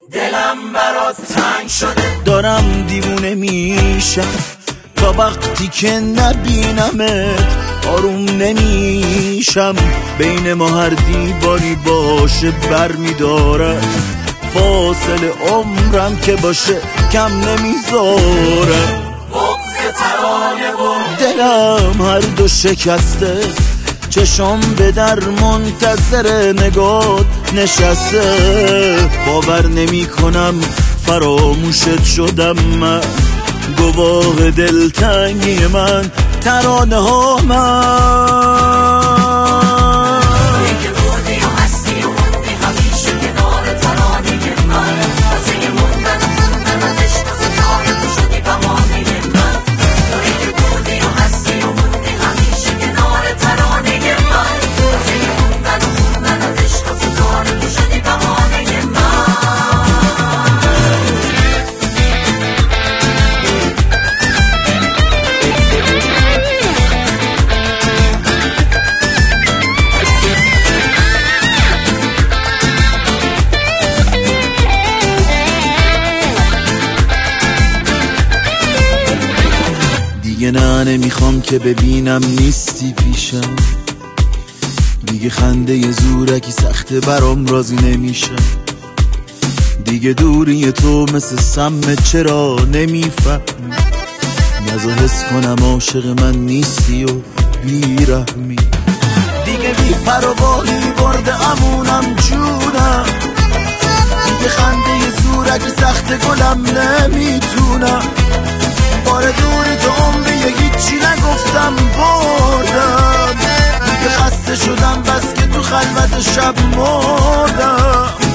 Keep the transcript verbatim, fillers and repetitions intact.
دلم برات تنگ شده، دارم دیوونه میشم تا وقتی که نبینمت آروم نمیشم. بین ما هر دیواری باشه بر میدارم، فاصله عمرم که باشه کم نمیذارم. بغض ترانه و دلم هر دو شکسته، چشم به در منتظر نگات نشسته. باور نمی کنم فراموشت شدم من، گواه دلتنگی من ترانه ها من. که بودی و هستی و موندی همیشه کنار ترانه من، واسه موندن و خوندن از عشق و ستاره تو شدی بهانه من. تویی که بودی و هستی و موندی همیشه کنار ترانه من، واسه موندن و خوندن از عشق و ستاره تو شدی بهانه من. دیگه نه نمیخوام که ببینم نیستی پیشم، دیگه خنده زورکی سخته برام راضی نمیشم. دیگه دوری تو مثل سم چرا نمیفهمی، نزا حس کنم عاشق من نیستی و بیرحمی. دیگه بی پروایی برده امونم جونم، دیگه خنده زورکی سخته گلم نمیتونم. بار دوری تو عمری هیچی نگفتم بردم، دیگه خسته شدم بس که تو خلوت شب مردم.